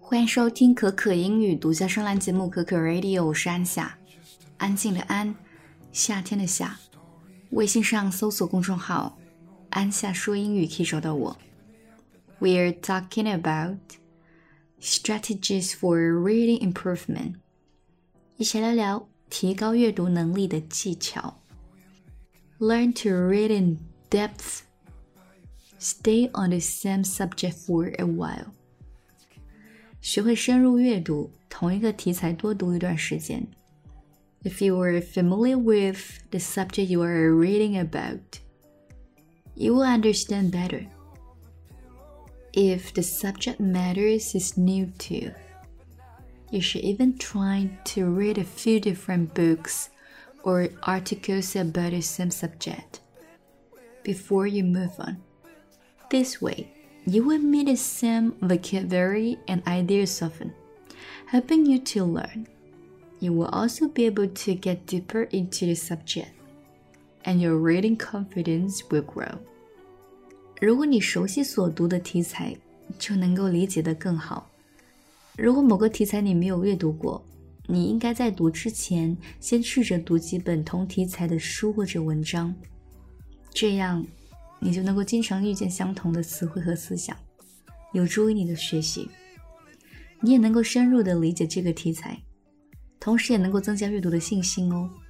欢迎收听可可英语独家声兰节目可可 Radio， 我是安夏，安静的安，夏天的夏。微信上搜索公众号安夏说英语可以找到我。 We're talking about strategies for reading improvement， 一起来聊提高阅读能力的技巧。 Learn to read in depth. Stay on the same subject for a while. 学会深入阅读，同一个题材多读一段时间。 If you are familiar with the subject you are reading about, you will understand better. If the subject matters is new to you, you should even try to read a few different books or articles about the same subject before you move on. This way, you will meet the same vocabulary and ideas often, helping you to learn. You will also be able to get deeper into the subject, and your reading confidence will grow. 如果你熟悉所读的题材，就能够理解得更好。如果某个题材你没有阅读过，你应该在读之前先试着读几本同题材的书或者文章，这样你就能够经常遇见相同的词汇和思想，有助于你的学习。你也能够深入地理解这个题材，同时也能够增加阅读的信心哦。